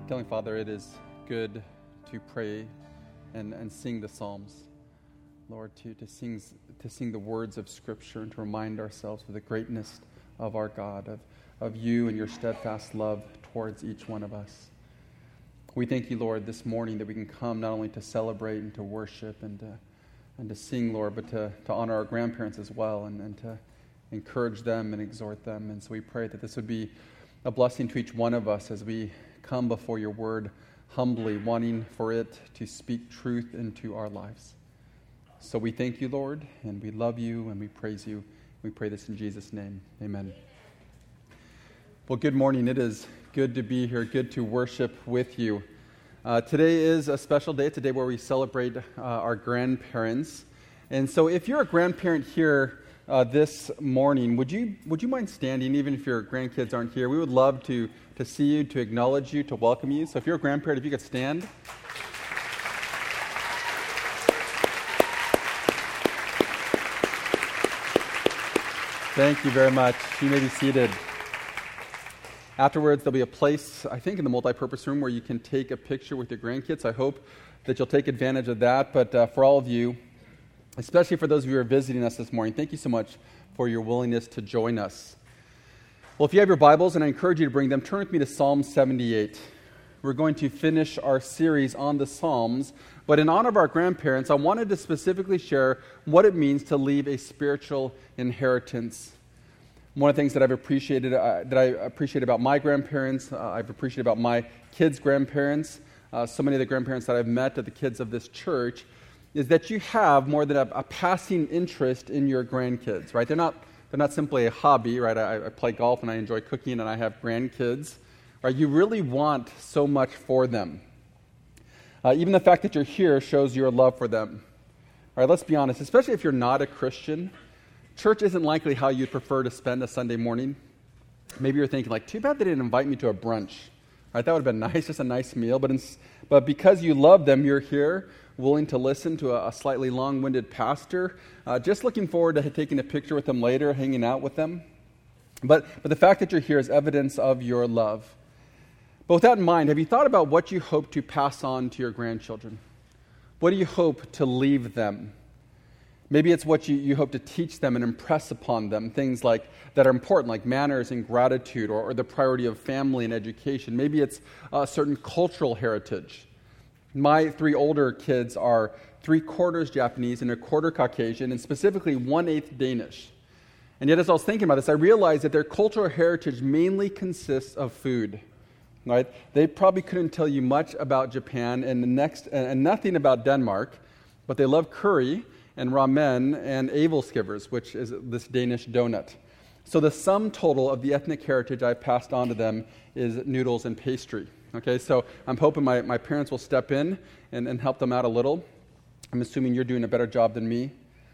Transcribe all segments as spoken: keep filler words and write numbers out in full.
Heavenly Father, it is good to pray and, and sing the Psalms. Lord, to, to sing to sing the words of Scripture and to remind ourselves of the greatness of our God, of, of you and your steadfast love towards each one of us. We thank you, Lord, this morning that we can come not only to celebrate and to worship and to, and to sing, Lord, but to, to honor our grandparents as well and, and to encourage them and exhort them. And so we pray that this would be a blessing to each one of us as we come before your word humbly, wanting for it to speak truth into our lives. So we thank you, Lord, and we love you and we praise you. We pray this in Jesus' name. Amen. Well, good morning. It is good to be here, good to worship with you. Uh, today is a special day. It's a day where we celebrate uh, our grandparents. And so if you're a grandparent here uh, this morning, would you would you mind standing, even if your grandkids aren't here? We would love to, to see you, to acknowledge you, to welcome you. So if you're a grandparent, if you could stand. Thank you very much. You may be seated. Afterwards, there'll be a place, I think, in the multipurpose room where you can take a picture with your grandkids. I hope that you'll take advantage of that. But uh, for all of you, especially for those of you who are visiting us this morning, thank you so much for your willingness to join us. Well, if you have your Bibles, and I encourage you to bring them, turn with me to Psalm seventy-eight. We're going to finish our series on the Psalms, but in honor of our grandparents, I wanted to specifically share what it means to leave a spiritual inheritance. One of the things that I've appreciated uh, that I appreciate about my grandparents, uh, I've appreciated about my kids' grandparents, uh, so many of the grandparents that I've met, are the kids of this church, is that you have more than a, a passing interest in your grandkids, right? They're not they're not simply a hobby, right? I, I play golf and I enjoy cooking and I have grandkids, right? You really want so much for them. Uh, even the fact that you're here shows your love for them. All right, let's be honest, especially if you're not a Christian, church isn't likely how you'd prefer to spend a Sunday morning. Maybe you're thinking, like, too bad they didn't invite me to a brunch. Right? That would have been nice, just a nice meal. But in, but because you love them, you're here, willing to listen to a, a slightly long-winded pastor, uh, just looking forward to taking a picture with them later, hanging out with them. But, but the fact that you're here is evidence of your love. But with that in mind, have you thought about what you hope to pass on to your grandchildren? What do you hope to leave them? Maybe it's what you, you hope to teach them and impress upon them, things like that are important, like manners and gratitude, or, or the priority of family and education. Maybe it's a certain cultural heritage. My three older kids are three-quarters Japanese and a quarter Caucasian, and specifically one-eighth Danish. And yet as I was thinking about this, I realized that their cultural heritage mainly consists of food. Right? They probably couldn't tell you much about Japan and the next and nothing about Denmark, but they love curry and ramen and æbelskivers, which is this Danish donut. So the sum total of the ethnic heritage I've passed on to them is noodles and pastry. Okay, so I'm hoping my, my parents will step in and, and help them out a little. I'm assuming you're doing a better job than me.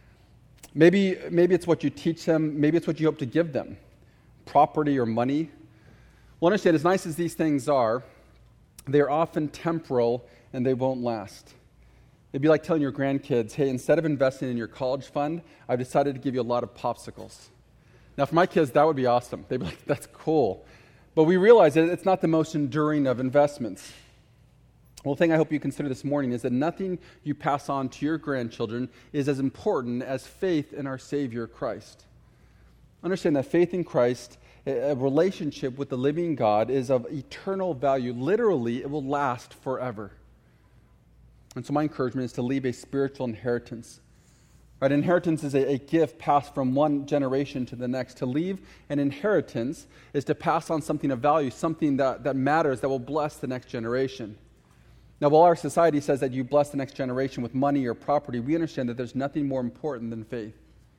Maybe, maybe it's what you teach them. Maybe it's what you hope to give them, property or money. Well, understand, as nice as these things are, they are often temporal and they won't last. It'd be like telling your grandkids, hey, instead of investing in your college fund, I've decided to give you a lot of popsicles. Now, for my kids, that would be awesome. They'd be like, that's cool. But we realize that it's not the most enduring of investments. Well, the thing I hope you consider this morning is that nothing you pass on to your grandchildren is as important as faith in our Savior, Christ. Understand that faith in Christ, a relationship with the living God, is of eternal value. Literally, it will last forever. And so my encouragement is to leave a spiritual inheritance. Right? Inheritance is a, a gift passed from one generation to the next. To leave an inheritance is to pass on something of value, something that, that matters, that will bless the next generation. Now, while our society says that you bless the next generation with money or property, we understand that there's nothing more important than faith.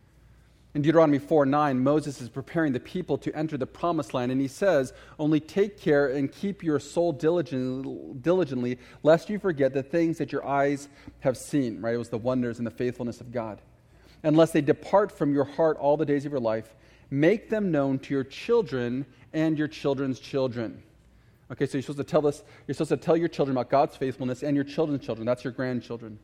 In Deuteronomy four nine, Moses is preparing the people to enter the promised land, and he says, only take care and keep your soul diligent, diligently, lest you forget the things that your eyes have seen. Right? It was the wonders and the faithfulness of God. Unless they depart from your heart all the days of your life, make them known to your children and your children's children. Okay, so you're supposed to tell this, you're supposed to tell your children about God's faithfulness and your children's children. That's your grandchildren.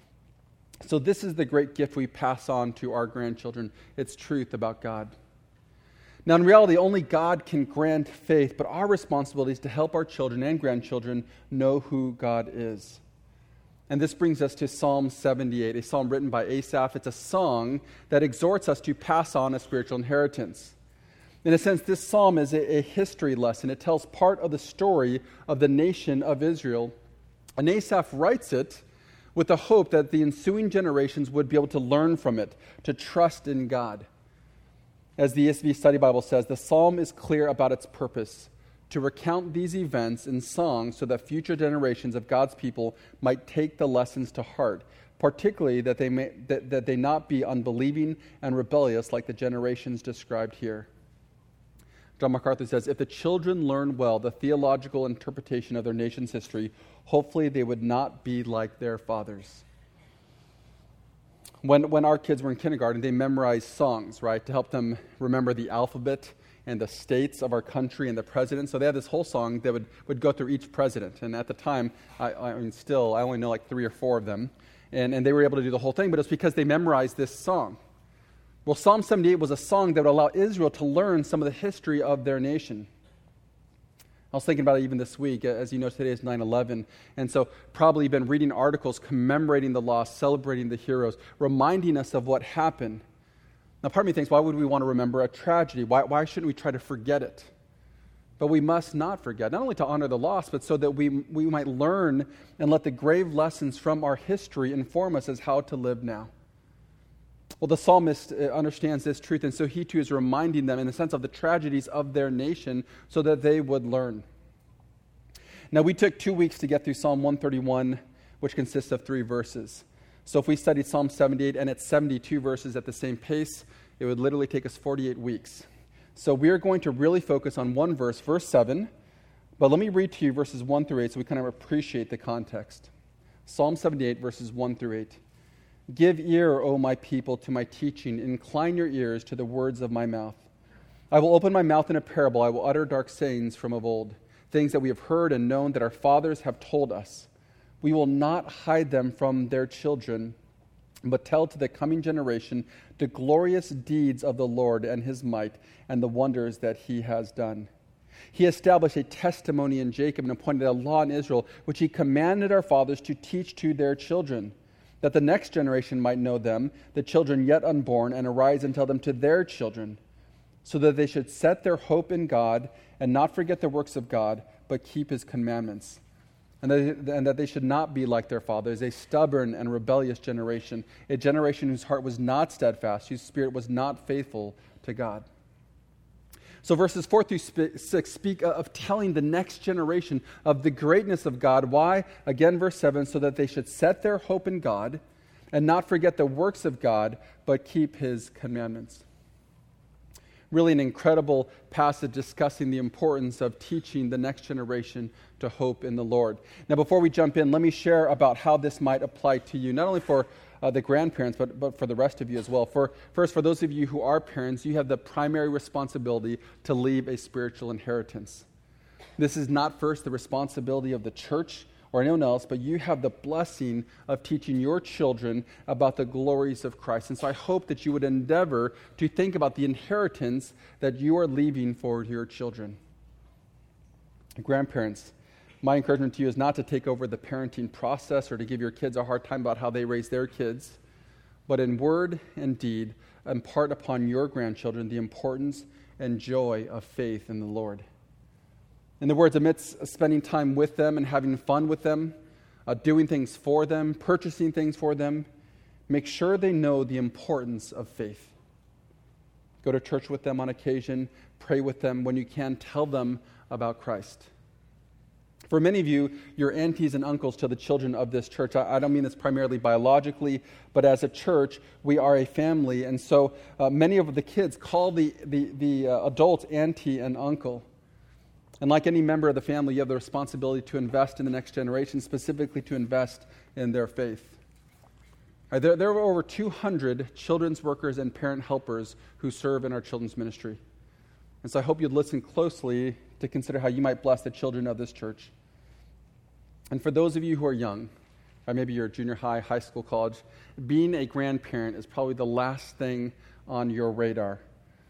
So this is the great gift we pass on to our grandchildren. It's truth about God. Now, in reality, only God can grant faith, but our responsibility is to help our children and grandchildren know who God is. And this brings us to Psalm seventy-eight, a psalm written by Asaph. It's a song that exhorts us to pass on a spiritual inheritance. In a sense, this psalm is a, a history lesson. It tells part of the story of the nation of Israel. And Asaph writes it with the hope that the ensuing generations would be able to learn from it, to trust in God. As the E S V Study Bible says, the psalm is clear about its purpose, to recount these events in song so that future generations of God's people might take the lessons to heart, particularly that they may that, that they not be unbelieving and rebellious like the generations described here. John MacArthur says, if the children learn well the theological interpretation of their nation's history, hopefully they would not be like their fathers. When when our kids were in kindergarten, they memorized songs, right, to help them remember the alphabet and the states of our country and the president. So they had this whole song that would, would go through each president. And at the time, I, I mean, still, I only know like three or four of them. And, and they were able to do the whole thing, but it's because they memorized this song. Well, Psalm seventy-eight was a song that would allow Israel to learn some of the history of their nation. I was thinking about it even this week. As you know, today is nine eleven. And so probably you've been reading articles commemorating the loss, celebrating the heroes, reminding us of what happened. Now, part of me thinks, why would we want to remember a tragedy? Why, why shouldn't we try to forget it? But we must not forget, not only to honor the loss, but so that we, we might learn and let the grave lessons from our history inform us as how to live now. Well, the psalmist understands this truth, and so he too is reminding them in the sense of the tragedies of their nation so that they would learn. Now, we took two weeks to get through Psalm one thirty-one, which consists of three verses. So if we studied Psalm seventy-eight and it's seventy-two verses at the same pace, it would literally take us forty-eight weeks. So we are going to really focus on one verse, verse seven. But let me read to you verses one through eight so we kind of appreciate the context. Psalm seventy-eight, verses one through eight. Give ear, O my people, to my teaching. Incline your ears to the words of my mouth. I will open my mouth in a parable. I will utter dark sayings from of old, things that we have heard and known that our fathers have told us. We will not hide them from their children, but tell to the coming generation the glorious deeds of the Lord and his might and the wonders that he has done. He established a testimony in Jacob and appointed a law in Israel, which he commanded our fathers to teach to their children, that the next generation might know them, the children yet unborn, and arise and tell them to their children, so that they should set their hope in God and not forget the works of God, but keep his commandments. And that, and that they should not be like their fathers, a stubborn and rebellious generation, a generation whose heart was not steadfast, whose spirit was not faithful to God. So verses four through six speak of telling the next generation of the greatness of God. Why? Again, verse seven, so that they should set their hope in God and not forget the works of God, but keep his commandments. Really an incredible passage discussing the importance of teaching the next generation to hope in the Lord. Now, before we jump in, let me share about how this might apply to you, not only for uh, the grandparents, but, but for the rest of you as well. For First, for those of you who are parents, you have the primary responsibility to leave a spiritual inheritance. This is not first the responsibility of the church or anyone else, but you have the blessing of teaching your children about the glories of Christ. And so I hope that you would endeavor to think about the inheritance that you are leaving for your children. Grandparents, my encouragement to you is not to take over the parenting process or to give your kids a hard time about how they raise their kids, but in word and deed, impart upon your grandchildren the importance and joy of faith in the Lord. In the words, amidst spending time with them and having fun with them, uh, doing things for them, purchasing things for them, make sure they know the importance of faith. Go to church with them on occasion, pray with them. When you can, tell them about Christ. For many of you, your aunties and uncles to the children of this church, I, I don't mean this primarily biologically, but as a church, we are a family. And so uh, many of the kids call the, the, the uh, adults auntie and uncle. And like any member of the family, you have the responsibility to invest in the next generation, specifically to invest in their faith. Right, there, there are over two hundred children's workers and parent helpers who serve in our children's ministry. And so I hope you'd listen closely to consider how you might bless the children of this church. And for those of you who are young, or maybe you're junior high, high school, college, being a grandparent is probably the last thing on your radar.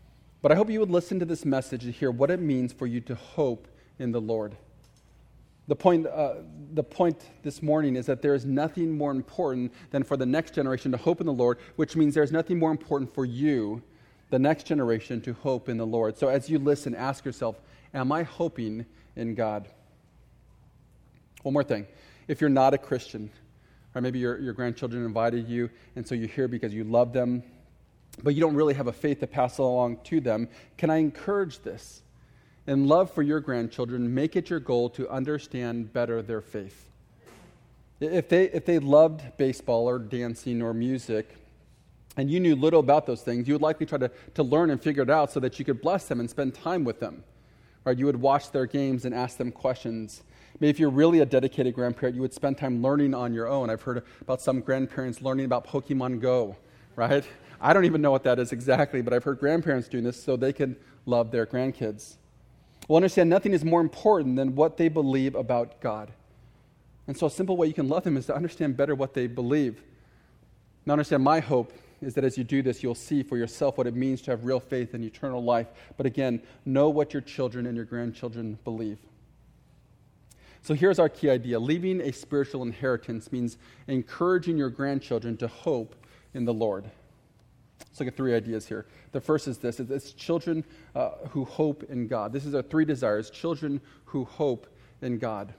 But I hope you would listen to this message to hear what it means for you to hope in the Lord. The point, uh, the point this morning is that there is nothing more important than for the next generation to hope in the Lord, which means there's nothing more important for you, the next generation, to hope in the Lord. So as you listen, ask yourself, am I hoping in God? One more thing. If you're not a Christian, or maybe your, your grandchildren invited you, and so you're here because you love them, but you don't really have a faith to pass along to them, can I encourage this? In love for your grandchildren, make it your goal to understand better their faith. If they if they loved baseball or dancing or music, and you knew little about those things, you would likely try to, to learn and figure it out so that you could bless them and spend time with them. Right? You would watch their games and ask them questions. Maybe if you're really a dedicated grandparent, you would spend time learning on your own. I've heard about some grandparents learning about Pokemon Go, right? I don't even know what that is exactly, but I've heard grandparents doing this so they can love their grandkids. Well, understand, nothing is more important than what they believe about God. And so a simple way you can love them is to understand better what they believe. Now understand, my hope is that as you do this, you'll see for yourself what it means to have real faith in eternal life. But again, know what your children and your grandchildren believe. So here's our key idea. Leaving a spiritual inheritance means encouraging your grandchildren to hope in the Lord. Let's look at three ideas here. The first is this. It's children uh, who hope in God. This is our three desires. Children who hope in God.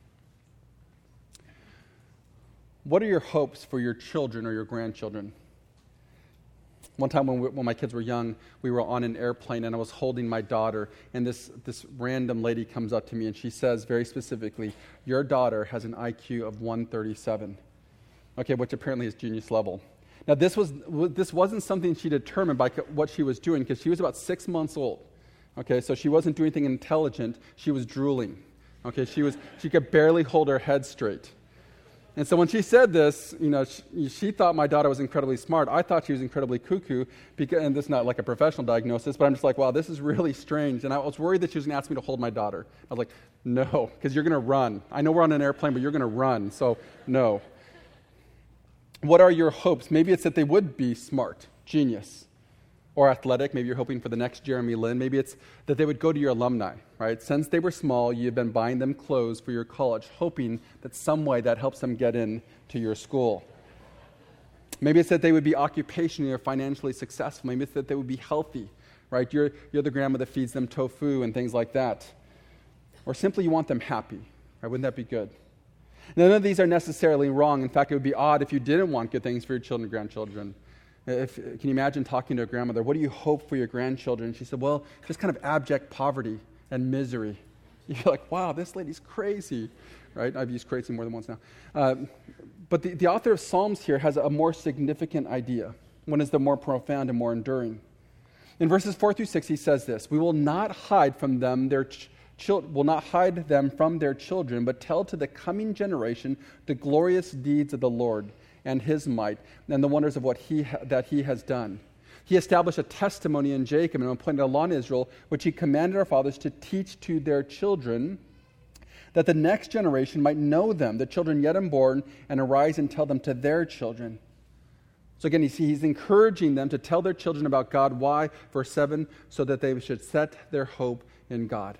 What are your hopes for your children or your grandchildren? One time when, we, when my kids were young, we were on an airplane and I was holding my daughter, and this, this random lady comes up to me and she says very specifically, your daughter has an I Q of one thirty-seven. Okay, which apparently is genius level. Now, this was this wasn't something she determined by what she was doing, because she was about six months old. Okay, so she wasn't doing anything intelligent. She was drooling. Okay, she was she could barely hold her head straight. And so when she said this, you know, she, she thought my daughter was incredibly smart. I thought she was incredibly cuckoo, because, and this is not like a professional diagnosis, but I'm just like, wow, this is really strange. And I was worried that she was going to ask me to hold my daughter. I was like, no, because you're going to run. I know we're on an airplane, but you're going to run, so no. What are your hopes? Maybe it's that they would be smart, genius, or athletic. Maybe you're hoping for the next Jeremy Lin. Maybe it's that they would go to your alumni, right? Since they were small, you've been buying them clothes for your college, hoping that some way that helps them get in to your school. Maybe it's that they would be occupationally or financially successful. Maybe it's that they would be healthy, right? You're, you're the grandma that feeds them tofu and things like that. Or simply you want them happy, right? Wouldn't that be good? None of these are necessarily wrong. In fact, it would be odd if you didn't want good things for your children and grandchildren. If, can you imagine talking to a grandmother, what do you hope for your grandchildren? She said, well, just kind of abject poverty and misery. You're like, wow, this lady's crazy, right? I've used crazy more than once now. Uh, but the, the author of Psalms here has a more significant idea. One is the more profound and more enduring. In verses four through six, he says this, we will not hide from them their ch- Chil- will not hide them from their children, but tell to the coming generation the glorious deeds of the Lord and his might and the wonders of what he ha- that he has done. He established a testimony in Jacob and appointed a law in Israel, which he commanded our fathers to teach to their children, that the next generation might know them, the children yet unborn, and arise and tell them to their children. So again, you see, he's encouraging them to tell their children about God. Why? Verse seven, so that they should set their hope in God.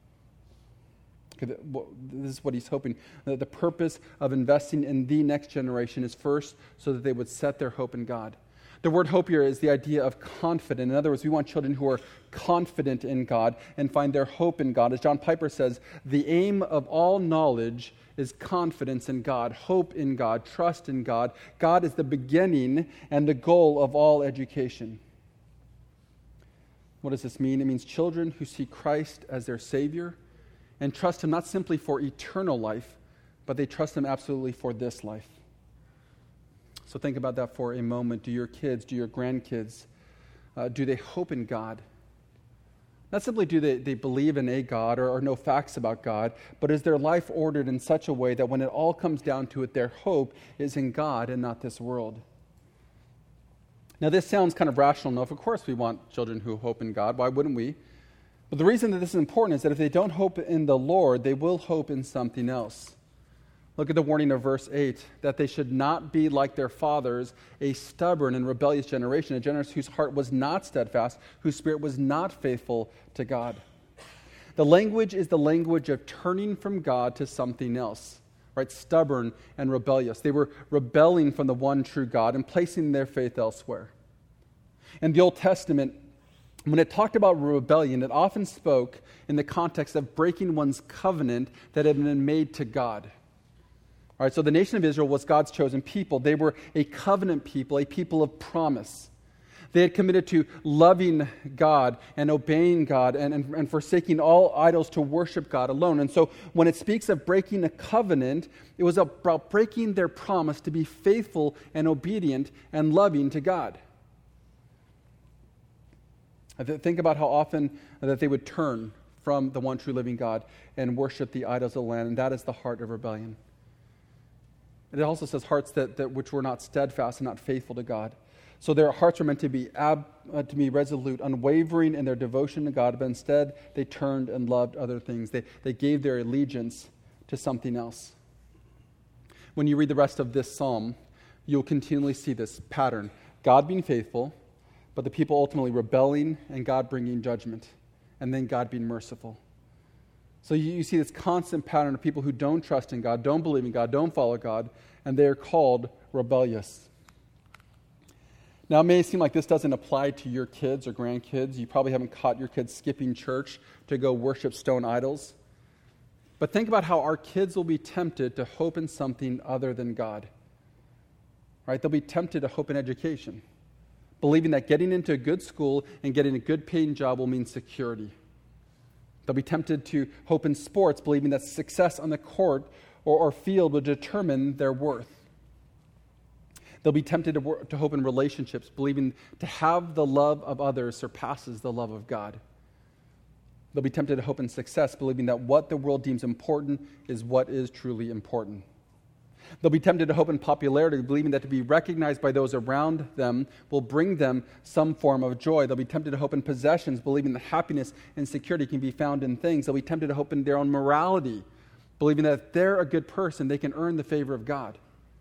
This is what he's hoping. The purpose of investing in the next generation is first so that they would set their hope in God. The word hope here is the idea of confident. In other words, we want children who are confident in God and find their hope in God. As John Piper says, the aim of all knowledge is confidence in God, hope in God, trust in God. God is the beginning and the goal of all education. What does this mean? It means children who see Christ as their Savior and trust him not simply for eternal life, but they trust him absolutely for this life. So think about that for a moment. Do your kids, do your grandkids, uh, do they hope in God? Not simply do they, they believe in a God or, or know facts about God, but is their life ordered in such a way that when it all comes down to it, their hope is in God and not this world? Now this sounds kind of rational enough. Of course we want children who hope in God. Why wouldn't we? But the reason that this is important is that if they don't hope in the Lord, they will hope in something else. Look at the warning of verse eight, that they should not be like their fathers, a stubborn and rebellious generation, a generation whose heart was not steadfast, whose spirit was not faithful to God. The language is the language of turning from God to something else, right? Stubborn and rebellious. They were rebelling from the one true God and placing their faith elsewhere. In the Old Testament, when it talked about rebellion, it often spoke in the context of breaking one's covenant that had been made to God. All right, so the nation of Israel was God's chosen people. They were a covenant people, a people of promise. They had committed to loving God and obeying God and, and, and forsaking all idols to worship God alone. And so when it speaks of breaking a covenant, it was about breaking their promise to be faithful and obedient and loving to God. Think about how often that they would turn from the one true living God and worship the idols of the land, and that is the heart of rebellion. It also says hearts that, that which were not steadfast and not faithful to God. So their hearts were meant to be ab, uh, to be resolute, unwavering in their devotion to God, but instead they turned and loved other things. They, they gave their allegiance to something else. When you read the rest of this psalm, you'll continually see this pattern. God being faithful, but the people ultimately rebelling and God bringing judgment, and then God being merciful. So you, you see this constant pattern of people who don't trust in God, don't believe in God, don't follow God, and they are called rebellious. Now, it may seem like this doesn't apply to your kids or grandkids. You probably haven't caught your kids skipping church to go worship stone idols. But think about how our kids will be tempted to hope in something other than God. Right? They'll be tempted to hope in education, believing that getting into a good school and getting a good paying job will mean security. They'll be tempted to hope in sports, believing that success on the court or, or field will determine their worth. They'll be tempted to, wor- to hope in relationships, believing to have the love of others surpasses the love of God. They'll be tempted to hope in success, believing that what the world deems important is what is truly important. They'll be tempted to hope in popularity, believing that to be recognized by those around them will bring them some form of joy. They'll be tempted to hope in possessions, believing that happiness and security can be found in things. They'll be tempted to hope in their own morality, believing that if they're a good person, they can earn the favor of God.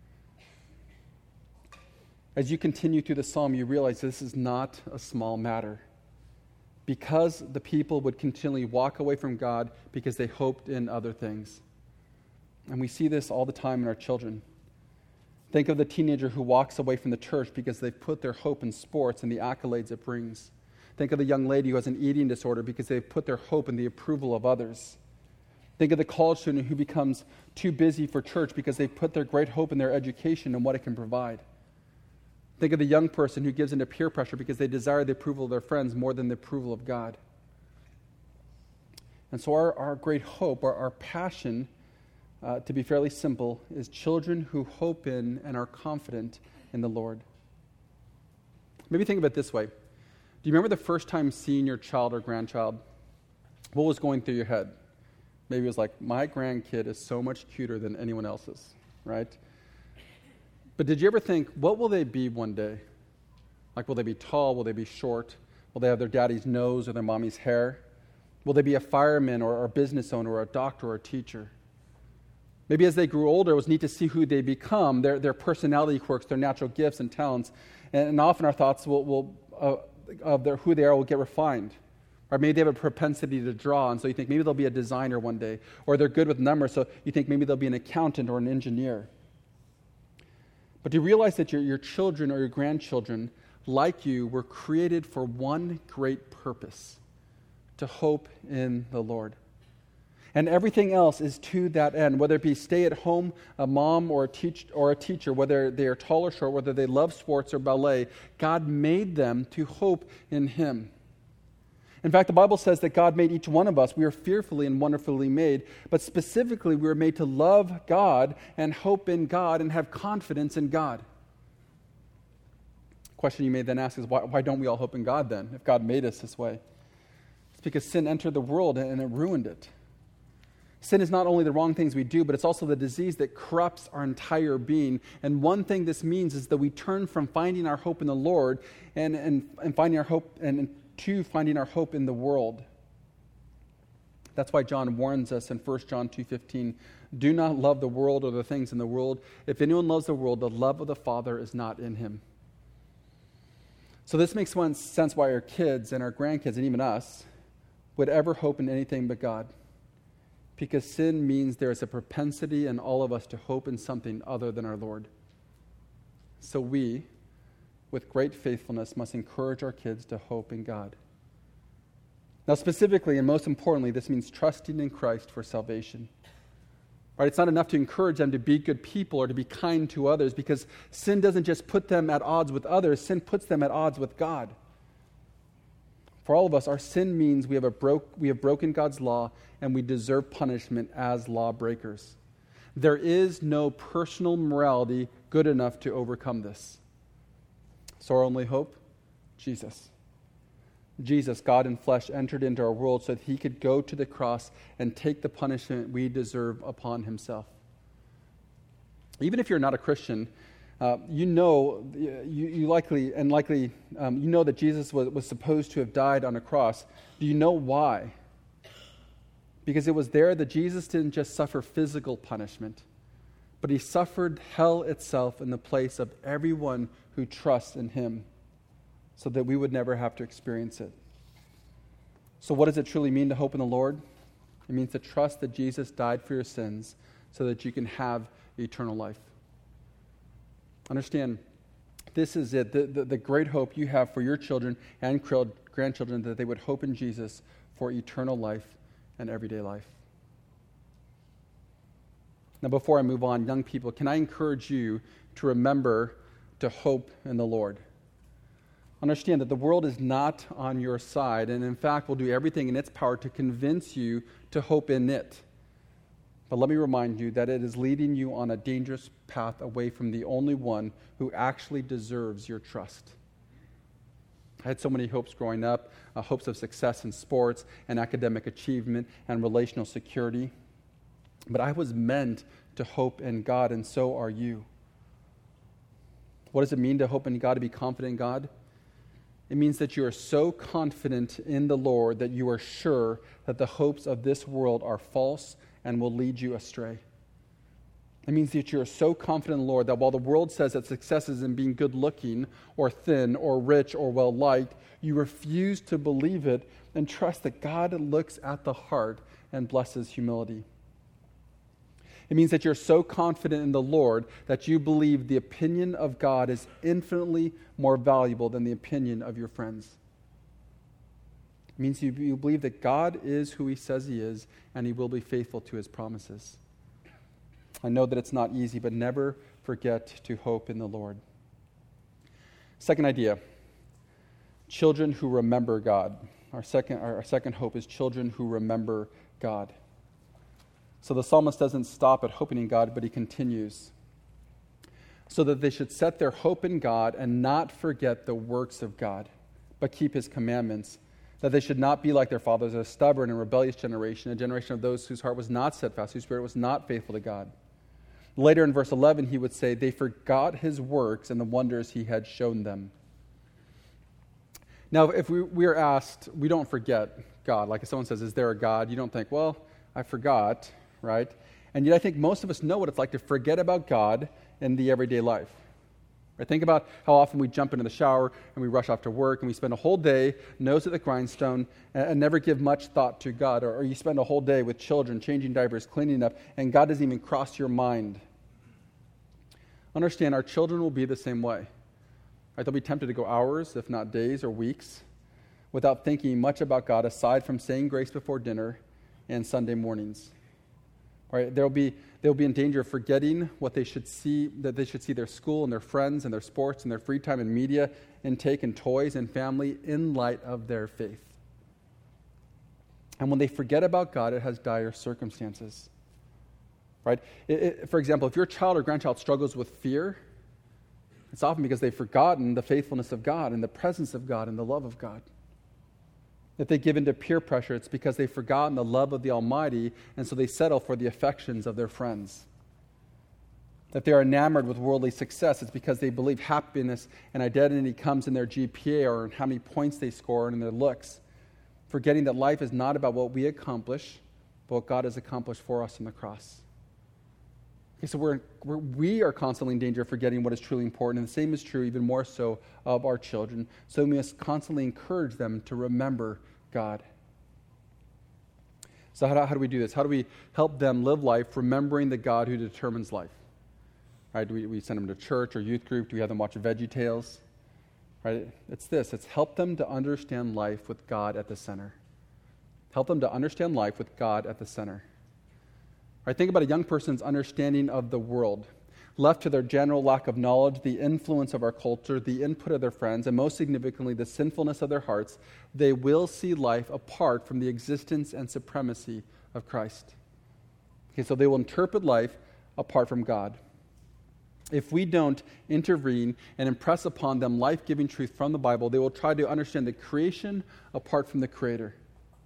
As you continue through the psalm, you realize this is not a small matter. Because the people would continually walk away from God because they hoped in other things. And we see this all the time in our children. Think of the teenager who walks away from the church because they've put their hope in sports and the accolades it brings. Think of the young lady who has an eating disorder because they've put their hope in the approval of others. Think of the college student who becomes too busy for church because they've put their great hope in their education and what it can provide. Think of the young person who gives into peer pressure because they desire the approval of their friends more than the approval of God. And so our, our great hope, our, our passion, uh, to be fairly simple, is children who hope in and are confident in the Lord. Maybe think of it this way. Do you remember the first time seeing your child or grandchild? What was going through your head? Maybe it was like, my grandkid is so much cuter than anyone else's, right? But did you ever think, what will they be one day? Like, will they be tall? Will they be short? Will they have their daddy's nose or their mommy's hair? Will they be a fireman or, or a business owner or a doctor or a teacher? Maybe as they grew older, it was neat to see who they become, their, their personality quirks, their natural gifts and talents. And, and often our thoughts will, will uh, of their, who they are will get refined. Or maybe they have a propensity to draw, and so you think maybe they'll be a designer one day. Or they're good with numbers, so you think maybe they'll be an accountant or an engineer. But do you realize that your, your children or your grandchildren, like you, were created for one great purpose, to hope in the Lord? And everything else is to that end, whether it be stay at home, a mom or a, teach, or a teacher, whether they are tall or short, whether they love sports or ballet, God made them to hope in Him. In fact, the Bible says that God made each one of us. We are fearfully and wonderfully made, but specifically we were made to love God and hope in God and have confidence in God. The question you may then ask is, why, why don't we all hope in God then, if God made us this way? It's because sin entered the world and it ruined it. Sin is not only the wrong things we do, but it's also the disease that corrupts our entire being. And one thing this means is that we turn from finding our hope in the Lord and, and, and finding our hope and, and to finding our hope in the world. That's why John warns us in First John two fifteen, do not love the world or the things in the world. If anyone loves the world, the love of the Father is not in him. So this makes one sense why our kids and our grandkids, and even us, would ever hope in anything but God. Because sin means there is a propensity in all of us to hope in something other than our Lord. So we, with great faithfulness, must encourage our kids to hope in God. Now, specifically, and most importantly, this means trusting in Christ for salvation. Right? It's not enough to encourage them to be good people or to be kind to others, because sin doesn't just put them at odds with others, sin puts them at odds with God. For all of us, our sin means we have, a broke, we have broken God's law and we deserve punishment as lawbreakers. There is no personal morality good enough to overcome this. So our only hope? Jesus. Jesus, God in flesh, entered into our world so that he could go to the cross and take the punishment we deserve upon himself. Even if you're not a Christian, uh, you know, you, you likely, and likely, um, you know that Jesus was, was supposed to have died on a cross. Do you know why? Because it was there that Jesus didn't just suffer physical punishment, but he suffered hell itself in the place of everyone who trusts in him, so that we would never have to experience it. So what does it truly mean to hope in the Lord? It means to trust that Jesus died for your sins so that you can have eternal life. Understand, this is it, the, the, the great hope you have for your children and grandchildren, that they would hope in Jesus for eternal life and everyday life. Now, before I move on, young people, can I encourage you to remember to hope in the Lord? Understand that the world is not on your side, and in fact will do everything in its power to convince you to hope in it. But let me remind you that it is leading you on a dangerous path away from the only one who actually deserves your trust. I had so many hopes growing up, uh, hopes of success in sports and academic achievement and relational security. But I was meant to hope in God, and so are you. What does it mean to hope in God, to be confident in God? It means that you are so confident in the Lord that you are sure that the hopes of this world are false and will lead you astray. It means that you are so confident in the Lord that while the world says that success is in being good-looking or thin or rich or well-liked, you refuse to believe it and trust that God looks at the heart and blesses humility. It means that you're so confident in the Lord that you believe the opinion of God is infinitely more valuable than the opinion of your friends. It means you, you believe that God is who he says he is, and he will be faithful to his promises. I know that it's not easy, but never forget to hope in the Lord. Second idea, children who remember God. Our second, our, our second hope is children who remember God. So the psalmist doesn't stop at hoping in God, but he continues. So that they should set their hope in God and not forget the works of God, but keep his commandments. That they should not be like their fathers, a stubborn and rebellious generation, a generation of those whose heart was not steadfast, whose spirit was not faithful to God. Later in verse eleven, he would say, they forgot his works and the wonders he had shown them. Now, if we, we are asked, we don't forget God. Like if someone says, is there a God? You don't think, well, I forgot. Right? And yet I think most of us know what it's like to forget about God in the everyday life. Right? Think about how often we jump into the shower and we rush off to work and we spend a whole day nose at the grindstone and, and never give much thought to God. Or, or you spend a whole day with children, changing diapers, cleaning up, and God doesn't even cross your mind. Understand, our children will be the same way. Right? They'll be tempted to go hours, if not days or weeks, without thinking much about God aside from saying grace before dinner and Sunday mornings. Right? They'll be they'll be in danger of forgetting what they should see, that they should see their school and their friends and their sports and their free time and media intake and toys and family in light of their faith. And when they forget about God, it has dire circumstances. Right? It, it, for example, if your child or grandchild struggles with fear, it's often because they've forgotten the faithfulness of God and the presence of God and the love of God. If they give in to peer pressure, it's because they've forgotten the love of the Almighty, and so they settle for the affections of their friends. If they are enamored with worldly success, it's because they believe happiness and identity comes in their G P A or in how many points they score and in their looks, forgetting that life is not about what we accomplish, but what God has accomplished for us on the cross. Okay, so we're, we're, we are constantly in danger of forgetting what is truly important, and the same is true, even more so, of our children. So we must constantly encourage them to remember God. So how do, how do we do this? How do we help them live life remembering the God who determines life? Right? Do we, we send them to church or youth group? Do we have them watch VeggieTales? Right? It's this. It's help them to understand life with God at the center. Help them to understand life with God at the center. Right? Think about a young person's understanding of the world. Left to their general lack of knowledge, the influence of our culture, the input of their friends, and most significantly, the sinfulness of their hearts, they will see life apart from the existence and supremacy of Christ. Okay, so they will interpret life apart from God. If we don't intervene and impress upon them life-giving truth from the Bible, they will try to understand the creation apart from the Creator.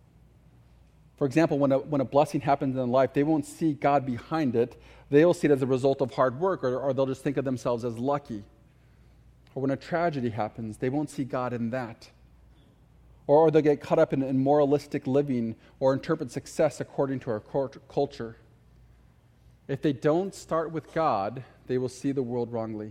For example, when a, when a blessing happens in life, they won't see God behind it. They will see it as a result of hard work, or, or they'll just think of themselves as lucky. Or when a tragedy happens, they won't see God in that. Or, or they'll get caught up in, in moralistic living or interpret success according to our culture. If they don't start with God, they will see the world wrongly.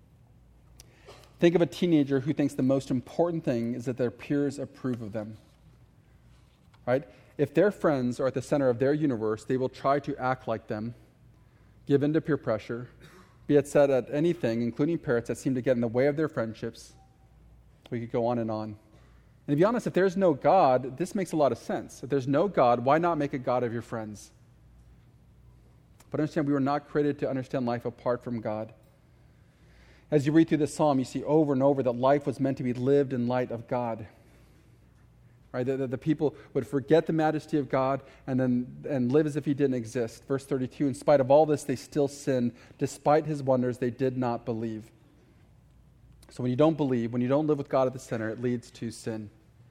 Think of a teenager who thinks the most important thing is that their peers approve of them. Right? If their friends are at the center of their universe, they will try to act like them, give in to peer pressure, be upset at anything, including parents that seem to get in the way of their friendships. We could go on and on. And to be honest, if there's no God, this makes a lot of sense. If there's no God, why not make a God of your friends? But understand, we were not created to understand life apart from God. As you read through this psalm, you see over and over that life was meant to be lived in light of God. Right? That the, the people would forget the majesty of God and then and live as if he didn't exist. Verse thirty-two, in spite of all this, they still sinned. Despite his wonders, they did not believe. So when you don't believe, when you don't live with God at the center, it leads to sin.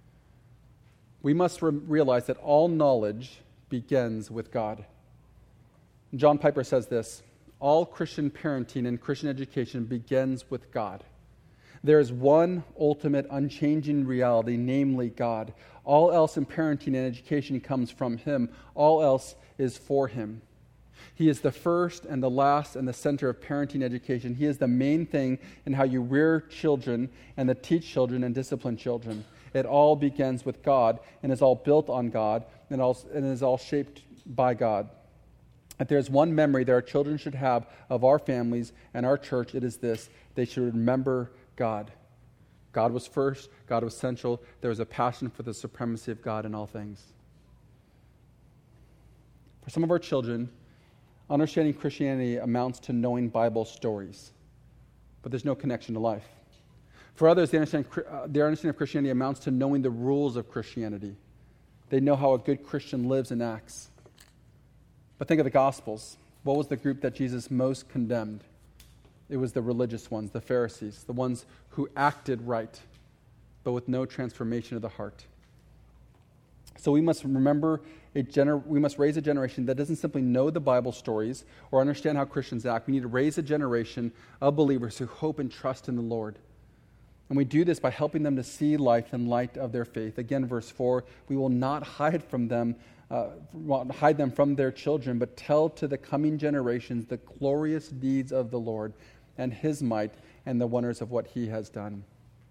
We must re- realize that all knowledge begins with God. John Piper says this, all Christian parenting and Christian education begins with God. There is one ultimate, unchanging reality, namely God. All else in parenting and education comes from him. All else is for him. He is the first and the last and the center of parenting education. He is the main thing in how you rear children and to teach children and discipline children. It all begins with God and is all built on God and, all, and is all shaped by God. If there's one memory that our children should have of our families and our church, it is this. They should remember God. God was first. God was central. There was a passion for the supremacy of God in all things. For some of our children, understanding Christianity amounts to knowing Bible stories, but there's no connection to life. For others, their understanding, uh, their understanding of Christianity amounts to knowing the rules of Christianity. They know how a good Christian lives and acts. But think of the Gospels. What was the group that Jesus most condemned? It was the religious ones, the Pharisees, the ones who acted right, but with no transformation of the heart. So we must remember, a gener- we must raise a generation that doesn't simply know the Bible stories or understand how Christians act. We need to raise a generation of believers who hope and trust in the Lord. And we do this by helping them to see life in light of their faith. Again, verse four, we will not hide from them, uh, hide them from their children, but tell to the coming generations the glorious deeds of the Lord and his might and the wonders of what he has done.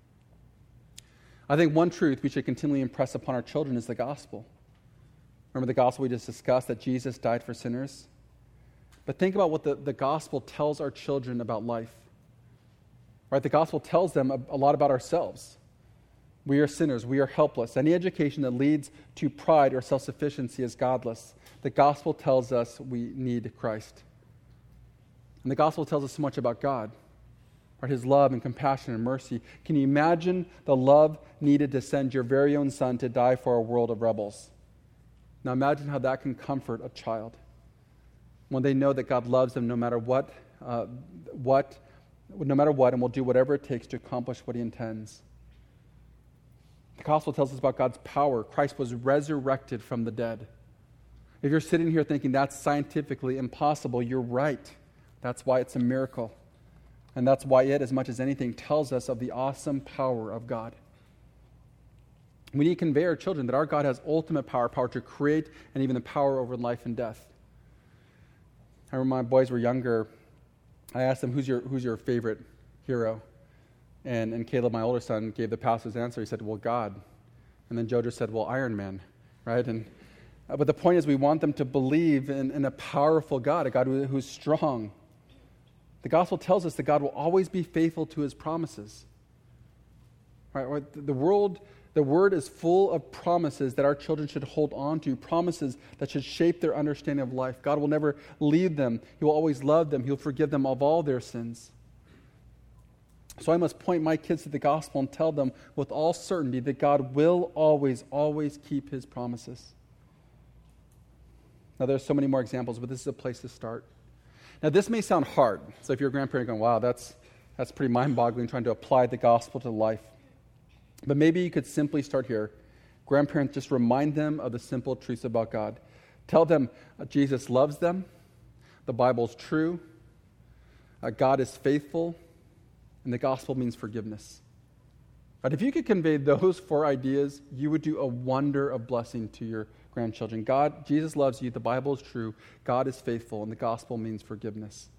I think one truth we should continually impress upon our children is the gospel. Remember the gospel we just discussed, that Jesus died for sinners? But think about what the, the gospel tells our children about life. Right? The gospel tells them a, a lot about ourselves. We are sinners. We are helpless. Any education that leads to pride or self-sufficiency is godless. The gospel tells us we need Christ. And the gospel tells us so much about God, right? His love and compassion and mercy. Can you imagine the love needed to send your very own son to die for a world of rebels? Now imagine how that can comfort a child when they know that God loves them no matter what, uh, what, no matter what, and will do whatever it takes to accomplish what he intends. The gospel tells us about God's power. Christ was resurrected from the dead. If you're sitting here thinking that's scientifically impossible, you're right. That's why it's a miracle. And that's why it, as much as anything, tells us of the awesome power of God. We need to convey our children that our God has ultimate power, power to create, and even the power over life and death. I remember my boys were younger. I asked them, who's your who's your favorite hero? And, and Caleb, my older son, gave the pastor's answer. He said, well, God. And then Joe just said, well, Iron Man, right? And uh, but the point is we want them to believe in, in a powerful God, a God who, who's strong. The gospel tells us that God will always be faithful to his promises. Right? The world, the word is full of promises that our children should hold on to, promises that should shape their understanding of life. God will never leave them. He will always love them. He'll forgive them of all their sins. So I must point my kids to the gospel and tell them with all certainty that God will always, always keep his promises. Now, there's so many more examples, but this is a place to start. Now, this may sound hard. So if you're a grandparent going, wow, that's that's pretty mind-boggling, trying to apply the gospel to life. But maybe you could simply start here. Grandparents, just remind them of the simple truths about God. Tell them uh, Jesus loves them, the Bible's true, uh, God is faithful, and the gospel means forgiveness. But if you could convey those four ideas, you would do a wonder of blessing to your grandchildren. God, Jesus loves you, the Bible is true, God is faithful, and the gospel means forgiveness.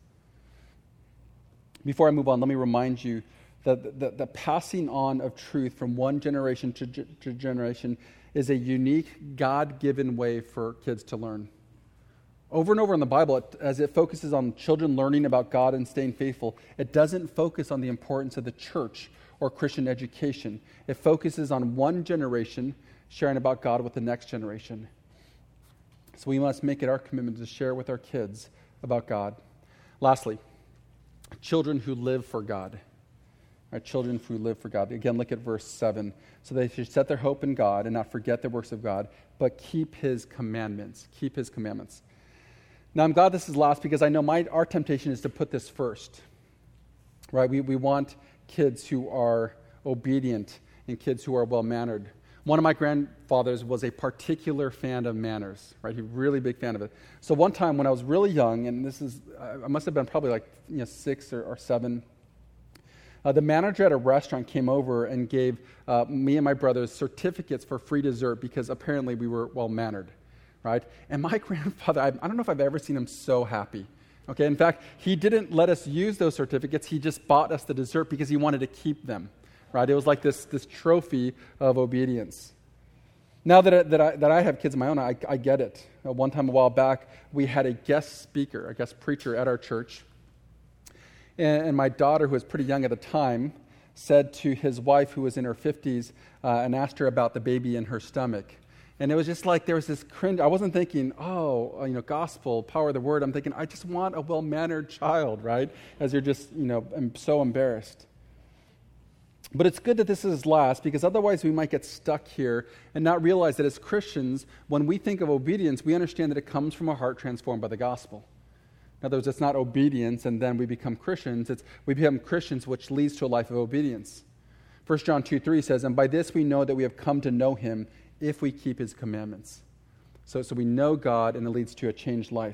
Before I move on, let me remind you that the, the passing on of truth from one generation to, to generation is a unique, God-given way for kids to learn. Over and over in the Bible, it, as it focuses on children learning about God and staying faithful, it doesn't focus on the importance of the church or Christian education. It focuses on one generation sharing about God with the next generation. So we must make it our commitment to share with our kids about God. Lastly, children who live for God. Our children who live for God. Again, look at verse seven. So they should set their hope in God and not forget the works of God, but keep his commandments. Keep his commandments. Now, I'm glad this is last because I know my our temptation is to put this first. Right? We, we want kids who are obedient and kids who are well-mannered. One of my grandfathers was a particular fan of manners, right? He was a really big fan of it. So one time when I was really young, and this is, I must have been probably like you know six or, or seven, Uh, the manager at a restaurant came over and gave uh, me and my brothers certificates for free dessert because apparently we were well-mannered, right? And my grandfather, I, I don't know if I've ever seen him so happy. Okay, in fact, he didn't let us use those certificates. He just bought us the dessert because he wanted to keep them, right? It was like this, this trophy of obedience. Now that I, that I, that I have kids of my own, I, I get it. Uh, one time a while back, we had a guest speaker, a guest preacher at our church. And my daughter, who was pretty young at the time, said to his wife, who was in her fifties, uh, and asked her about the baby in her stomach. And it was just like there was this cringe. I wasn't thinking, oh, you know, gospel, power of the word. I'm thinking, I just want a well-mannered child, right? As you're just, you know, I'm so embarrassed. But it's good that this is last because otherwise we might get stuck here and not realize that as Christians, when we think of obedience, we understand that it comes from a heart transformed by the gospel. In other words, it's not obedience and then we become Christians. It's we become Christians, which leads to a life of obedience. First John two three says, and by this we know that we have come to know him if we keep his commandments. So, so we know God and it leads to a changed life.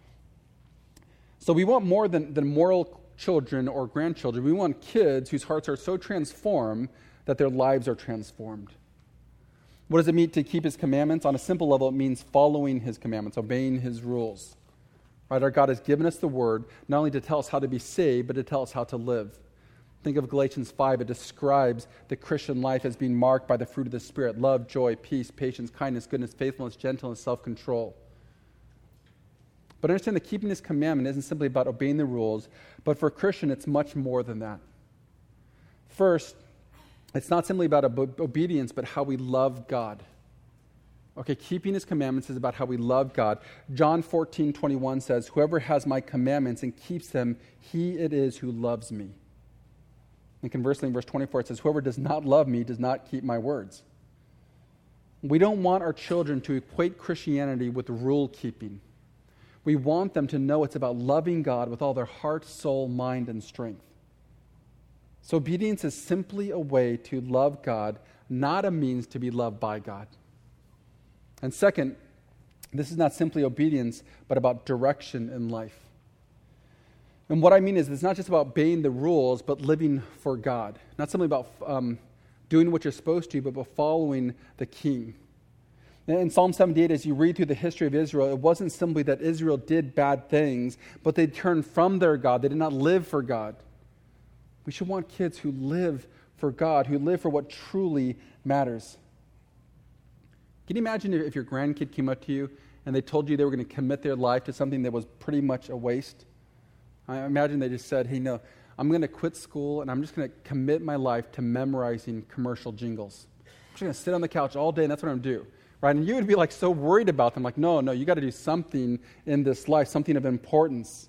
So we want more than, than moral children or grandchildren. We want kids whose hearts are so transformed that their lives are transformed. What does it mean to keep his commandments? On a simple level, it means following his commandments, obeying his rules. Right, our God has given us the word, not only to tell us how to be saved, but to tell us how to live. Think of Galatians five. It describes the Christian life as being marked by the fruit of the Spirit: love, joy, peace, patience, kindness, goodness, faithfulness, gentleness, self-control. But understand that keeping his commandment isn't simply about obeying the rules, but for a Christian, it's much more than that. First, it's not simply about ob- obedience, but how we love God. Okay, keeping his commandments is about how we love God. John fourteen twenty-one says, whoever has my commandments and keeps them, he it is who loves me. And conversely, in verse twenty-four, it says, whoever does not love me does not keep my words. We don't want our children to equate Christianity with rule-keeping. We want them to know it's about loving God with all their heart, soul, mind, and strength. So obedience is simply a way to love God, not a means to be loved by God. And second, this is not simply obedience, but about direction in life. And what I mean is it's not just about obeying the rules, but living for God. Not simply about um, doing what you're supposed to, but, but following the king. In Psalm seventy-eight, as you read through the history of Israel, it wasn't simply that Israel did bad things, but they turned from their God. They did not live for God. We should want kids who live for God, who live for what truly matters. Can you imagine if your grandkid came up to you and they told you they were going to commit their life to something that was pretty much a waste? I imagine they just said, hey, no, I'm going to quit school and I'm just going to commit my life to memorizing commercial jingles. I'm just going to sit on the couch all day and that's what I'm going to do. Right? And you would be like so worried about them, like, no, no, you got to do something in this life, something of importance.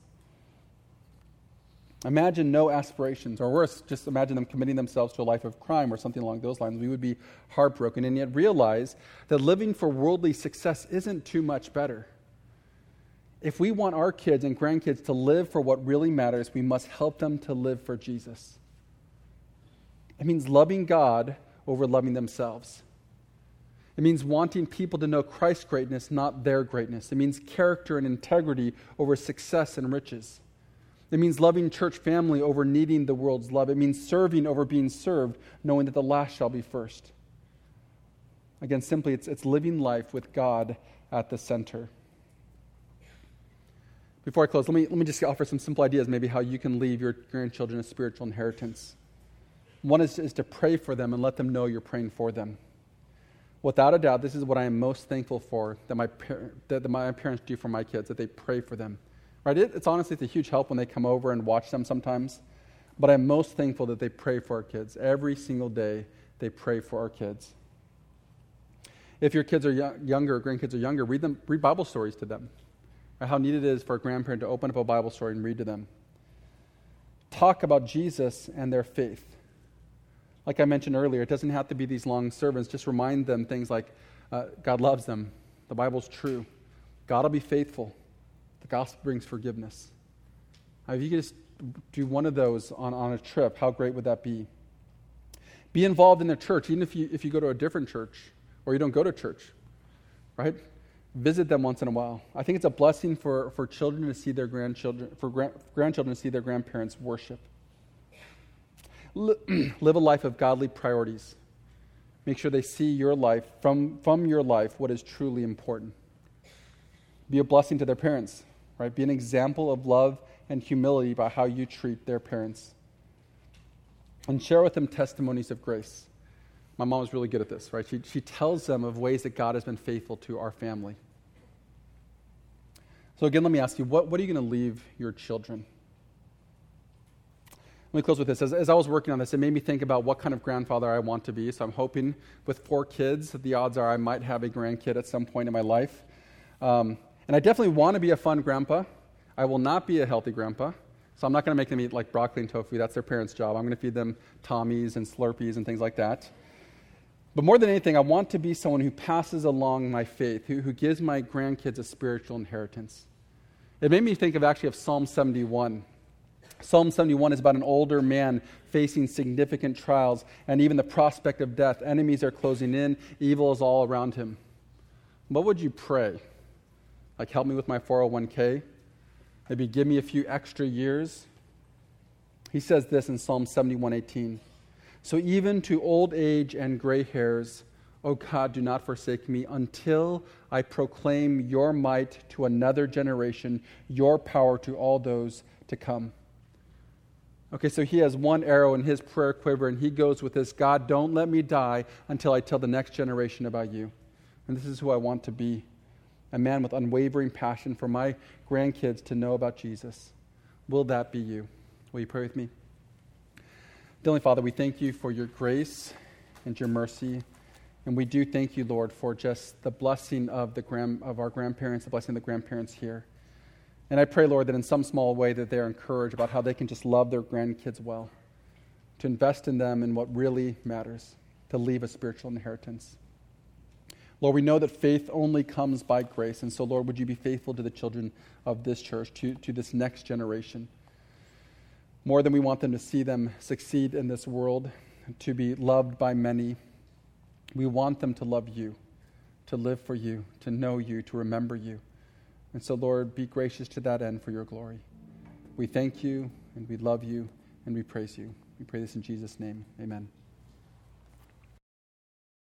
Imagine no aspirations, or worse, just imagine them committing themselves to a life of crime or something along those lines. We would be heartbroken, and yet realize that living for worldly success isn't too much better. If we want our kids and grandkids to live for what really matters, we must help them to live for Jesus. It means loving God over loving themselves. It means wanting people to know Christ's greatness, not their greatness. It means character and integrity over success and riches. It means loving church family over needing the world's love. It means serving over being served, knowing that the last shall be first. Again, simply, it's, it's living life with God at the center. Before I close, let me, let me just offer some simple ideas, maybe how you can leave your grandchildren a spiritual inheritance. One is, is to pray for them and let them know you're praying for them. Without a doubt, this is what I am most thankful for that my par- that my parents do for my kids, that they pray for them. Right? It, it's honestly, it's a huge help when they come over and watch them sometimes. But I'm most thankful that they pray for our kids. Every single day, they pray for our kids. If your kids are young, younger, or grandkids are younger, read them, read Bible stories to them. Right? How neat it is for a grandparent to open up a Bible story and read to them. Talk about Jesus and their faith. Like I mentioned earlier, it doesn't have to be these long sermons. Just remind them things like uh, God loves them. The Bible's true. God will be faithful. The gospel brings forgiveness. Now, if you could just do one of those on, on a trip, how great would that be? Be involved in the church, even if you if you go to a different church or you don't go to church, right? Visit them once in a while. I think it's a blessing for, for children to see their grandchildren, for grand, grandchildren to see their grandparents worship. Live a life of godly priorities. Make sure they see your life, from, from your life, what is truly important. Be a blessing to their parents, right? Be an example of love and humility by how you treat their parents. And share with them testimonies of grace. My mom is really good at this, right? She, she tells them of ways that God has been faithful to our family. So again, let me ask you, what, what are you going to leave your children? Let me close with this. As, as I was working on this, it made me think about what kind of grandfather I want to be. So I'm hoping with four kids, the odds are I might have a grandkid at some point in my life. Um, and I definitely want to be a fun grandpa. I will not be a healthy grandpa. So I'm not going to make them eat like broccoli and tofu. That's their parents' job. I'm going to feed them Tommies and Slurpees and things like that. But more than anything, I want to be someone who passes along my faith, who, who gives my grandkids a spiritual inheritance. It made me think of actually of Psalm seventy-one. Psalm seventy-one is about an older man facing significant trials and even the prospect of death. Enemies are closing in. Evil is all around him. What would you pray? Like, help me with my four oh one k? Maybe give me a few extra years? He says this in Psalm seventy-one eighteen. So even to old age and gray hairs, O God, do not forsake me until I proclaim your might to another generation, your power to all those to come. Okay, so he has one arrow in his prayer quiver, and he goes with this: God, don't let me die until I tell the next generation about you. And this is who I want to be, a man with unwavering passion for my grandkids to know about Jesus. Will that be you? Will you pray with me? Heavenly Father, we thank you for your grace and your mercy. And we do thank you, Lord, for just the blessing of the grand, of our grandparents, the blessing of the grandparents here. And I pray, Lord, that in some small way that they're encouraged about how they can just love their grandkids well, to invest in them in what really matters, to leave a spiritual inheritance. Lord, we know that faith only comes by grace. And so, Lord, would you be faithful to the children of this church, to, to this next generation? More than we want them to see them succeed in this world, to be loved by many, we want them to love you, to live for you, to know you, to remember you. And so, Lord, be gracious to that end for your glory. We thank you, and we love you, and we praise you. We pray this in Jesus' name. Amen.